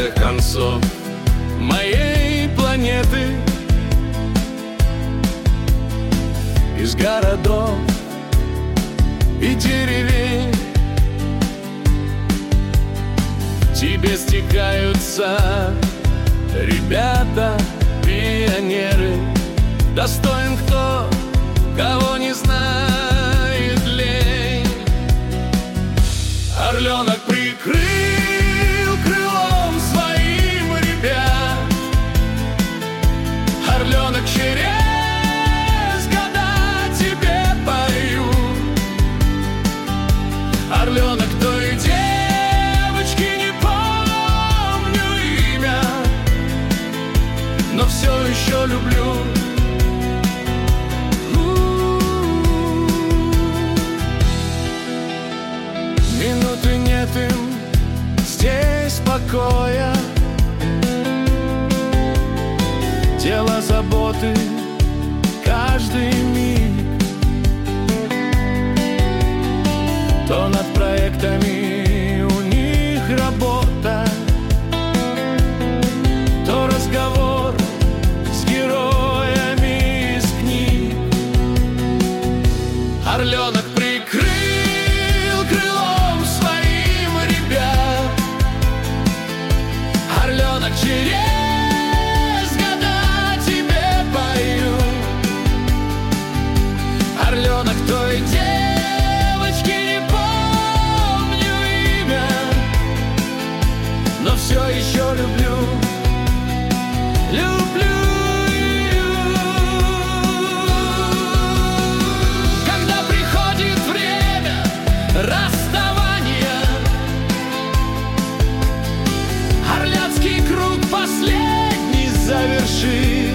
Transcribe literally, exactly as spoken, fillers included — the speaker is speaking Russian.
всех концов моей планеты, из городов и деревень тебе стекаются ребята, пионеры. Достоин кто, кого не знает лень. Орленок прикрыл крылом своим ребят, орленок через года тебе поют. Орленок той девочки, не помню имя, но все еще люблю. Минуты нет им здесь покоя, тело заботы каждый миг. То над проектами у них работа, то разговор с героями из книг. Орленок прикрыл крылом своим ребят, орленок через года тебе поют. Орленок той девочки, не помню имя, но все еще люблю, люблю ее. Когда приходит время расставания, Орляцкий круг последний завершит.